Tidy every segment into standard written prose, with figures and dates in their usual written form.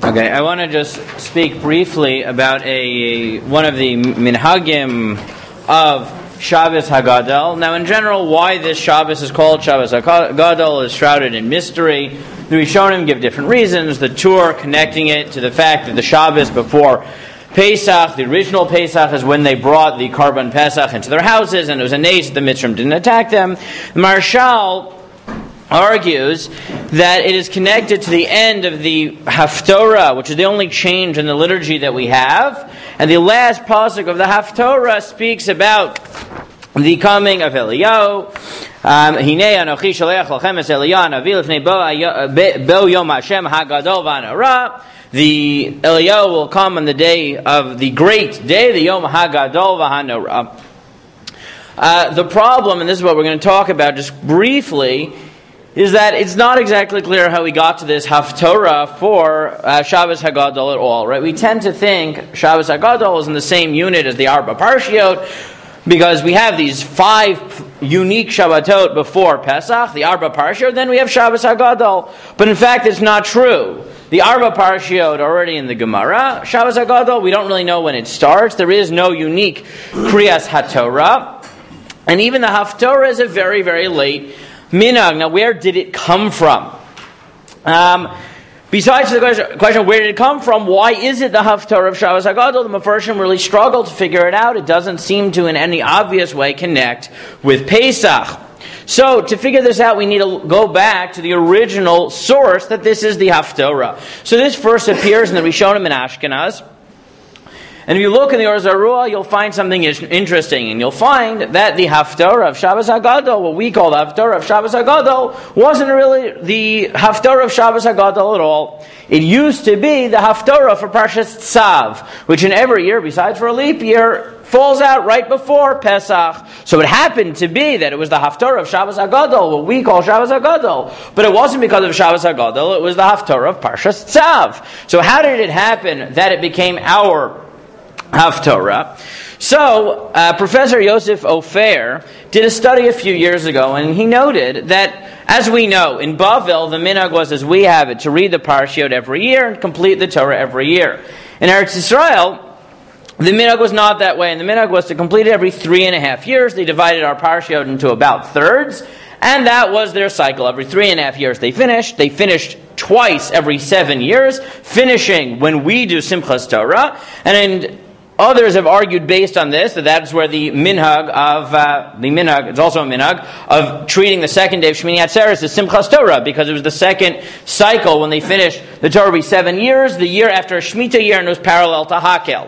Okay, I want to just speak briefly about one of the minhagim of Shabbos Hagadol. Now, in general, why this Shabbos is called Shabbos Hagadol is shrouded in mystery. The Rishonim give different reasons. The Tur connecting it to the fact that the Shabbos before Pesach, the original Pesach, is when they brought the Karban Pesach into their houses, and it was a nace that the Mitzrim didn't attack them. The Marshal argues that it is connected to the end of the Haftorah, which is the only change in the liturgy that we have. And the last pasuk of the Haftorah speaks about the coming of Eliyahu. Hinei anochi shaleach lachem es Eliyahu hanavi lefnei bo yom Hashem hagadol v'hanora. The Eliyahu will come on the day of the great day, the Yom Hagadol v'hanora. The problem, and this is what we're going to talk about just briefly, is that it's not exactly clear how we got to this Haftorah for Shabbos Hagadol at all. Right? We tend to think Shabbos Hagadol is in the same unit as the Arba Parshiot, because we have these 5 unique Shabbatot before Pesach, the Arba Parshiot, then we have Shabbos Hagadol. But in fact, it's not true. The Arba Parshiot are already in the Gemara. Shabbos Hagadol, we don't really know when it starts. There is no unique Kriyas HaTorah. And even the Haftorah is a very, very late minhag. Now, where did it come from? Besides the question, where did it come from? Why is it the Haftorah of Shabbos Hagadol? The Mefarshim really struggled to figure it out. It doesn't seem to, in any obvious way, connect with Pesach. So, to figure this out, we need to go back to the original source that this is the Haftorah. So this first appears in the Rishonim in Ashkenaz. And if you look in the Or Zarua, you'll find something interesting. And you'll find that the Haftorah of Shabbos Hagadol, what we call the Haftorah of Shabbos Hagadol, wasn't really the Haftorah of Shabbos Hagadol at all. It used to be the Haftorah for Parshas Tzav, which in every year, besides for a leap year, falls out right before Pesach. So it happened to be that it was the Haftorah of Shabbos Hagadol, what we call Shabbos Hagadol. But it wasn't because of Shabbos Hagadol, it was the Haftorah of Parshas Tzav. So how did it happen that it became our Haftorah? So, Professor Yosef Ofer did a study a few years ago, and he noted that, as we know, in Bavel, the minhag was as we have it, to read the Parshiot every year and complete the Torah every year. In Eretz Yisrael, the minhag was not that way, and the minhag was to complete it every 3.5 years. They divided our Parshiot into about thirds, and that was their cycle. Every 3.5 years they finished. They finished twice every 7 years, finishing when we do Simchas Torah, and others have argued based on this, that's where the minhag of, it's also a minhag, of treating the second day of Shmini Atzeres as Simchas Torah, because it was the second cycle when they finished the Torah every 7 years, the year after a Shemitah year, and it was parallel to Hakel.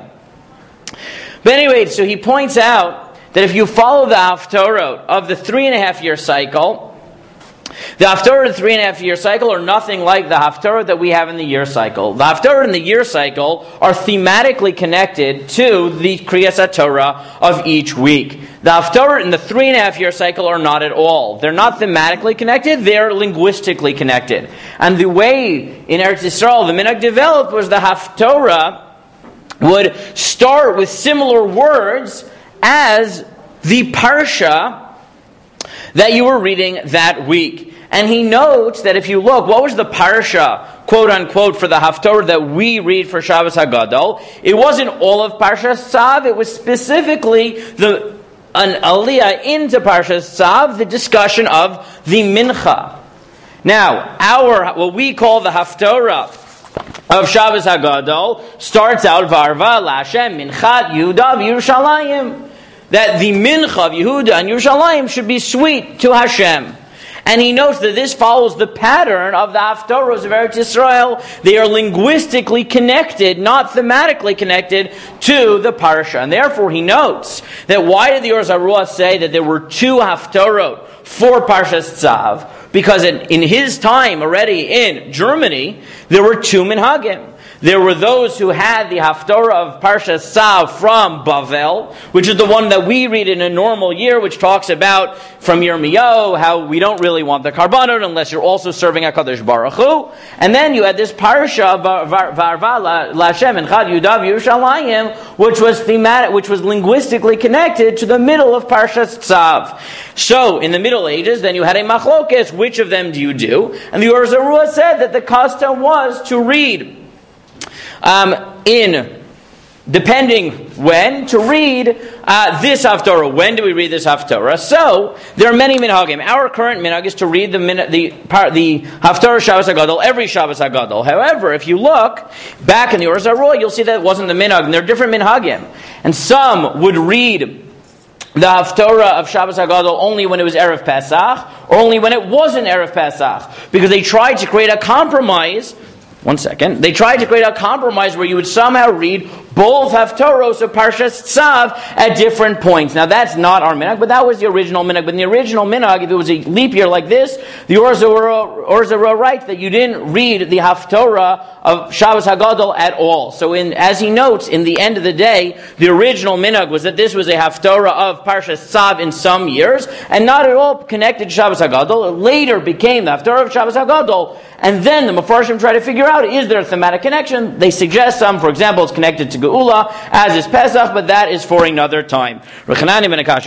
But anyway, so he points out that if you follow the Haftorah of the 3.5 year cycle, the Haftorah of the 3.5 year cycle are nothing like the Haftorah that we have in the year cycle. The Haftorah in the year cycle are thematically connected to the Kriyas HaTorah of each week. The Haftorah in the 3.5 year cycle are not at all. They're not thematically connected, they're linguistically connected. And the way in Eretz Yisrael the minhag developed was the Haftorah would start with similar words as the Parsha that you were reading that week. And he notes that if you look, what was the Parsha, quote unquote, for the Haftorah that we read for Shabbos Hagadol? It wasn't all of Parshas Tzav, it was specifically an aliyah into Parshas Tzav, the discussion of the Mincha. Now, what we call the Haftorah of Shabbos Hagadol starts out Varva Lashem Minchat Yehuda Yerushalayim, that the Mincha of Yehuda and Yerushalayim should be sweet to Hashem. And he notes that this follows the pattern of the Haftorahs of Eretz Yisrael. They are linguistically connected, not thematically connected to the Parsha. And therefore he notes that why did the Or Zarua say that there were 2 Haftorot for Parshas Tzav? Because in his time already in Germany, there were 2 minhagim. There were those who had the Haftorah of Parshas Tzav from Bavel, which is the one that we read in a normal year, which talks about from Yirmiyahu how we don't really want the Karbanot unless you're also serving HaKadosh Baruch Hu. And then you had this Parsha Varva Lashem and Chad Yudav Yerushalayim, which was thematic, which was linguistically connected to the middle of Parshas Tzav. So in the Middle Ages, then you had a machlokes. Which of them do you do? And the Or Zarua said that the custom was to read depending when, to read this Haftorah. When do we read this Haftorah? So, there are many minhagim. Our current minhag is to read the Haftorah Shabbos HaGadol every Shabbos HaGadol. However, if you look back in the Or Zarua, you'll see that it wasn't the minhag, and there are different minhagim. And some would read the Haftorah of Shabbos HaGadol only when it was Erev Pesach, or only when it wasn't Erev Pesach, because they tried to create a compromise. They tried to create a compromise where you would somehow read both Haftorahs of Parshas Tzav at different points. Now that's not our minhag, but that was the original minhag. But in the original minhag, if it was a leap year like this, the Or Zarua writes that you didn't read the Haftorah of Shabbos HaGadol at all. So as he notes, in the end of the day, the original minhag was that this was a Haftorah of Parshas Tzav in some years, and not at all connected to Shabbos HaGadol. It later became the Haftorah of Shabbos HaGadol, and then the Mefarshim try to figure out, is there a thematic connection? They suggest some. For example, it's connected to Geula, as is Pesach, but that is for another time.